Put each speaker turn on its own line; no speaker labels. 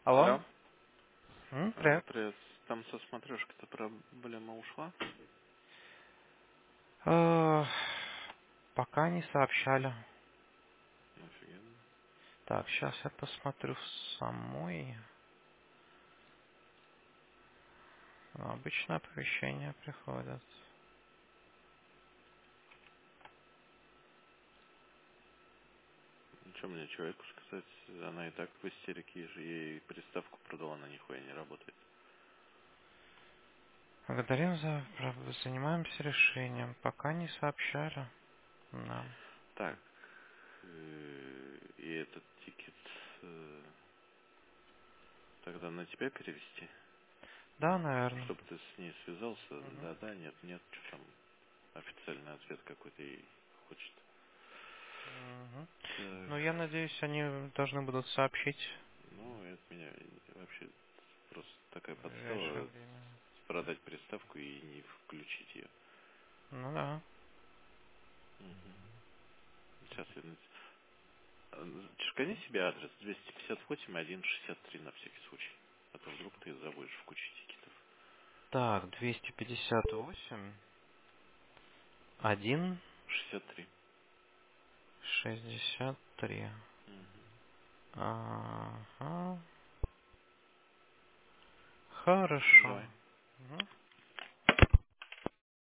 Алло?
Алло.
Привет.
Привет. Там со смотрешки-то проблема ушла?
Э, Пока не сообщали.
Офигенно.
Так, сейчас я посмотрю в самой. Обычно оповещения приходят.
Ну, что мне человеку сказать? Она и так в истерике, же ей приставку продала, она нихуя не работает.
Благодарим за... Занимаемся решением. Пока не сообщали нам.
Так, и этот тикет тогда на тебя перевести?
Да, наверное.
Чтобы ты с ней связался?
Мгм.
Да, нет, что там официальный ответ какой-то ей хочет.
Мгм.
Так,
Ну, я надеюсь, они должны будут сообщить
ну, это меня вообще просто такая
в ближайшее
подстава
время.
продать приставку и не включить ее.
Ну да.
Мгм. Сейчас я чекани себе адрес 258-163 на всякий случай. А то вдруг ты забудешь в куче тикетов.
Так, 258, 1,
63.
63.
Мгм.
Ага. Хорошо.
Давай.
Мгм.